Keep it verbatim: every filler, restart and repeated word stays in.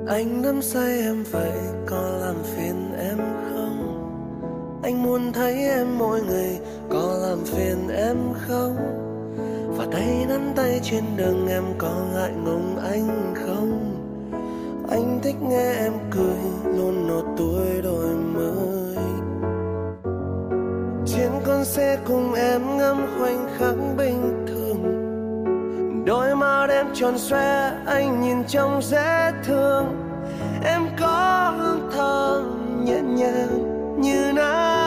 Anh đắm say em vậy có làm phiền em không? Anh muốn thấy em mỗi ngày có làm phiền em không? Và tay nắm tay trên đường em có ngại ngùng anh không? Anh thích nghe em cười luôn nốt tuổi đổi mới. Trên con xe cùng em ngắm khoảnh khắc bình thường, đôi mắt em tròn xoe anh nhìn trông dễ thương. Em có hương thơm nhẹ nhàng như nắng